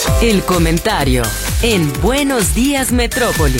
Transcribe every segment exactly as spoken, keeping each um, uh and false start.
El comentario en Buenos Días Metrópoli.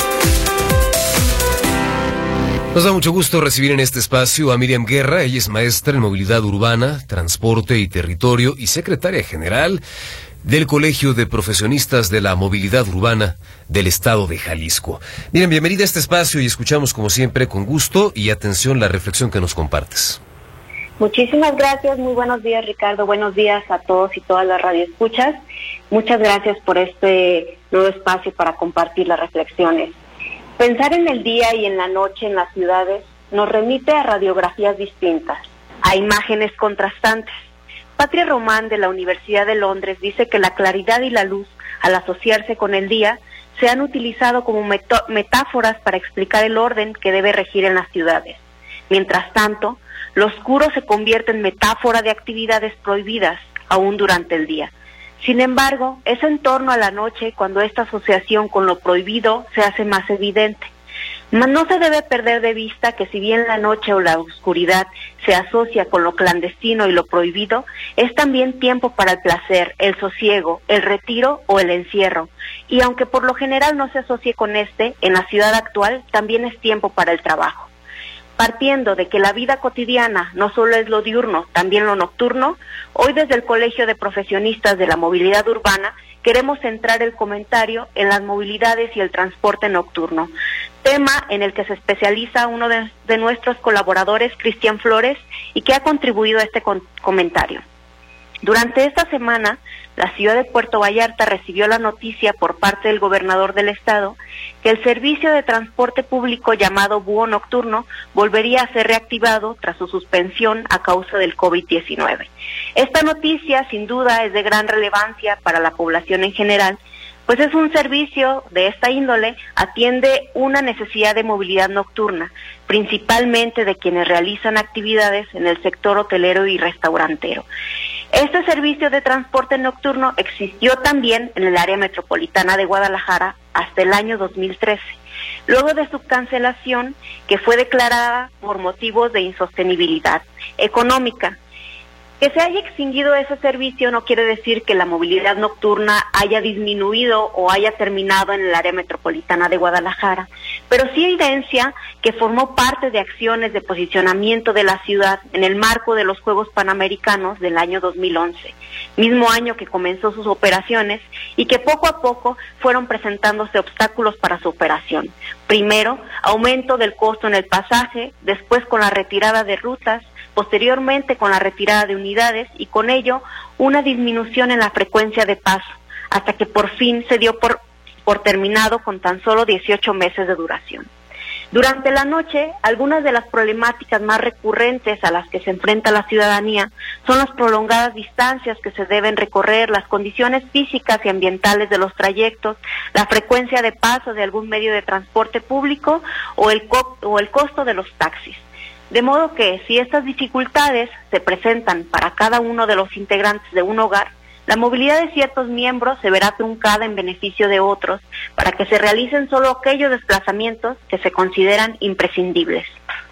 Nos da mucho gusto recibir en este espacio a Miriam Guerra. Ella es maestra en movilidad urbana, transporte y territorio y secretaria general del Colegio de Profesionistas de la Movilidad Urbana del Estado de Jalisco. Miriam, bienvenida a este espacio y escuchamos como siempre con gusto y atención la reflexión que nos compartes. Muchísimas gracias, muy buenos días Ricardo, buenos días a todos y todas las radioescuchas. Muchas gracias por este nuevo espacio para compartir las reflexiones. Pensar en el día y en la noche en las ciudades nos remite a radiografías distintas, a imágenes contrastantes. Patria Román de la Universidad de Londres dice que la claridad y la luz, al asociarse con el día, se han utilizado como meto- metáforas para explicar el orden que debe regir en las ciudades. Mientras tanto, lo oscuro se convierte en metáfora de actividades prohibidas, aún durante el día. Sin embargo, es en torno a la noche cuando esta asociación con lo prohibido se hace más evidente. Mas no se debe perder de vista que si bien la noche o la oscuridad se asocia con lo clandestino y lo prohibido, es también tiempo para el placer, el sosiego, el retiro o el encierro. Y aunque por lo general no se asocie con este, en la ciudad actual también es tiempo para el trabajo. Partiendo de que la vida cotidiana no solo es lo diurno, también lo nocturno, hoy desde el Colegio de Profesionistas de la Movilidad Urbana queremos centrar el comentario en las movilidades y el transporte nocturno, tema en el que se especializa uno de, de nuestros colaboradores, Cristian Flores, y que ha contribuido a este con, comentario. Durante esta semana, la ciudad de Puerto Vallarta recibió la noticia por parte del gobernador del estado que el servicio de transporte público llamado Búho Nocturno volvería a ser reactivado tras su suspensión a causa del COVID diecinueve. Esta noticia, sin duda, es de gran relevancia para la población en general, pues es un servicio de esta índole, atiende una necesidad de movilidad nocturna, principalmente de quienes realizan actividades en el sector hotelero y restaurantero. Este servicio de transporte nocturno existió también en el área metropolitana de Guadalajara hasta el año dos mil trece, luego de su cancelación que fue declarada por motivos de insostenibilidad económica. Que se haya extinguido ese servicio no quiere decir que la movilidad nocturna haya disminuido o haya terminado en el área metropolitana de Guadalajara, pero sí evidencia que formó parte de acciones de posicionamiento de la ciudad en el marco de los Juegos Panamericanos del año dos mil once, mismo año que comenzó sus operaciones y que poco a poco fueron presentándose obstáculos para su operación. Primero, aumento del costo en el pasaje, después con la retirada de rutas, posteriormente con la retirada de unidades y con ello una disminución en la frecuencia de paso, hasta que por fin se dio por, por terminado con tan solo dieciocho meses de duración. Durante la noche, algunas de las problemáticas más recurrentes a las que se enfrenta la ciudadanía son las prolongadas distancias que se deben recorrer, las condiciones físicas y ambientales de los trayectos, la frecuencia de paso de algún medio de transporte público o el, co- o el costo de los taxis. De modo que, si estas dificultades se presentan para cada uno de los integrantes de un hogar, la movilidad de ciertos miembros se verá truncada en beneficio de otros, para que se realicen solo aquellos desplazamientos que se consideran imprescindibles.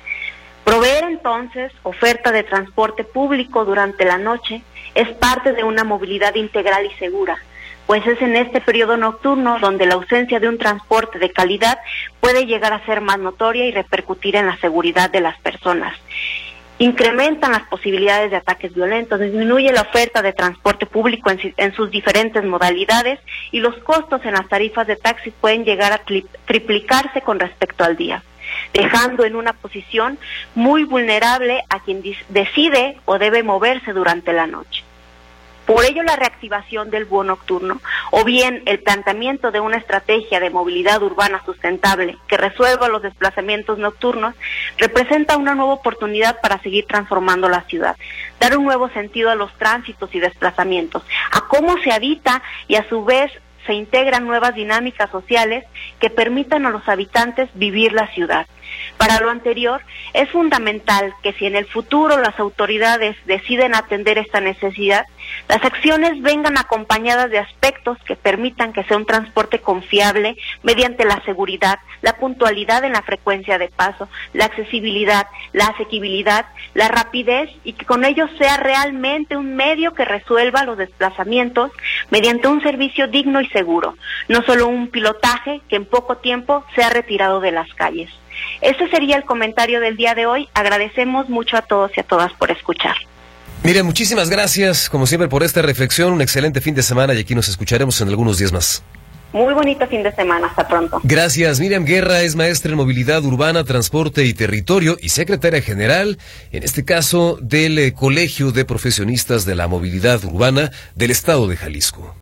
Proveer entonces oferta de transporte público durante la noche es parte de una movilidad integral y segura, pues es en este periodo nocturno donde la ausencia de un transporte de calidad puede llegar a ser más notoria y repercutir en la seguridad de las personas. Incrementan las posibilidades de ataques violentos, disminuye la oferta de transporte público en, en sus diferentes modalidades y los costos en las tarifas de taxis pueden llegar a tri- triplicarse con respecto al día, dejando en una posición muy vulnerable a quien dis- decide o debe moverse durante la noche. Por ello, la reactivación del búho nocturno, o bien el planteamiento de una estrategia de movilidad urbana sustentable que resuelva los desplazamientos nocturnos, representa una nueva oportunidad para seguir transformando la ciudad, dar un nuevo sentido a los tránsitos y desplazamientos, a cómo se habita y a su vez se integran nuevas dinámicas sociales que permitan a los habitantes vivir la ciudad. Para lo anterior, es fundamental que si en el futuro las autoridades deciden atender esta necesidad, Las acciones vengan acompañadas de aspectos que permitan que sea un transporte confiable mediante la seguridad, la puntualidad en la frecuencia de paso, la accesibilidad, la asequibilidad, la rapidez y que con ello sea realmente un medio que resuelva los desplazamientos mediante un servicio digno y seguro, no solo un pilotaje que en poco tiempo sea retirado de las calles. Este sería el comentario del día de hoy. Agradecemos mucho a todos y a todas por escuchar. Miriam, muchísimas gracias, como siempre, por esta reflexión. Un excelente fin de semana y aquí nos escucharemos en algunos días más. Muy bonito fin de semana. Hasta pronto. Gracias. Miriam Guerra es maestra en movilidad urbana, transporte y territorio y secretaria general, en este caso, del eh, Colegio de Profesionistas de la Movilidad Urbana del Estado de Jalisco.